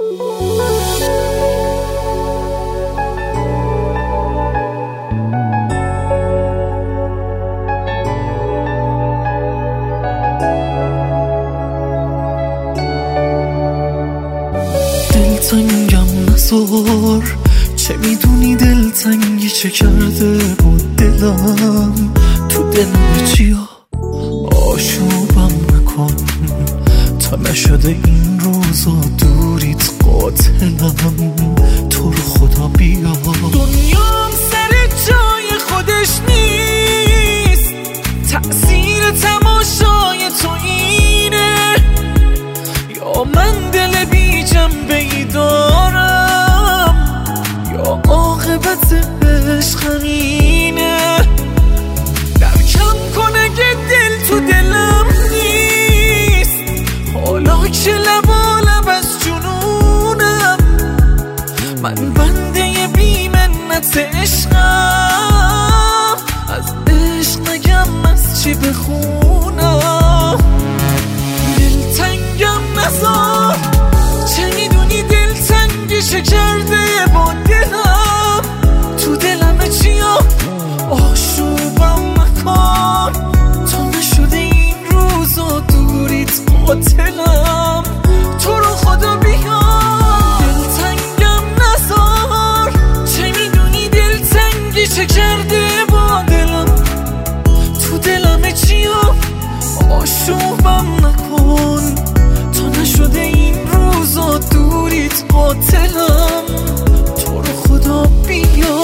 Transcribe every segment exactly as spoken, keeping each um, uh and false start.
دلتنگم نزار، چه میدونی دلتنگی چه کرده با دلم. تو دلم چیا آشوبم نکن، تا نشده این روزا دوریت قاتلم. تو رو خدا بیا، دنیام سر جای خودش نیست، تأثیر تماشای تو اینه. یا من دل بی جنبه ای دارم، یا عاقبت عشق همینه. درکم کن اگه دل تو دلم نیست، حالا که لبا لب از جنونم. من بنده بی منت عشقم، از عشق نگم از چی بخونم. دلتنگم نزار، چه میدونی دلتنگی چه کرده با دلم. تو دلم چیا آشوبم مکن، تا نشده این روزا دوریت قاتلم. تو رو خدا بیا، دلتنگم نزار، چه میدونی دلتنگی چه کرده با دلم. تو دلم چیا آشوبم نکن، تا نشده این روزا دوریت قاتلم. تو رو خدا بیا.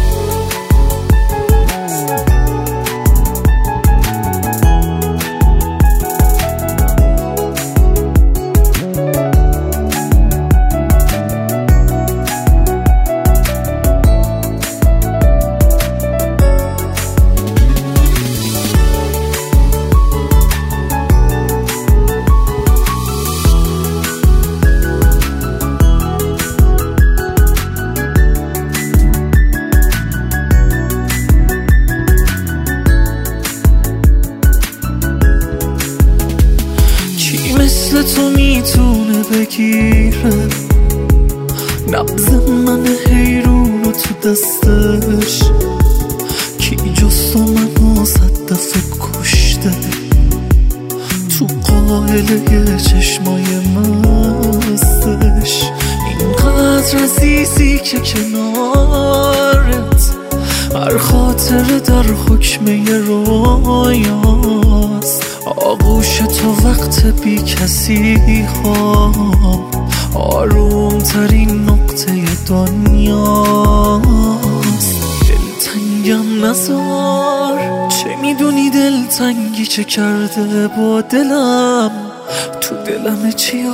مثل تو میتونه بگیره نبض من حیرون رو تو دستش. کی جز تو منو صد دفعه کشته، تو قائله چشمای مستش. اینقدر عزیزی که کنارت، هر خاطره در حکم یه رویاست. آغوش تو وقت بی کسی خواب، آروم ترین نقطه دنیاست. دلتنگم نزار، چه میدونی دلتنگی چه کرده با دلم. تو دلم چیا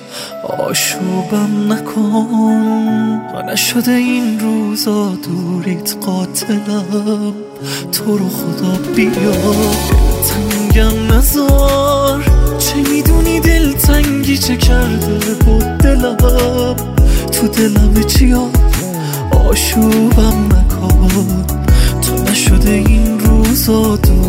آشوبم نکن، تا نشده این روزا دوریت قاتلم. تو رو خدا بیا، دلتنگم نزار، چه میدونی دلتنگی چه کرده با دلم. تو دلم چیا آشوبم نکن، تا نشده این روزا دوریت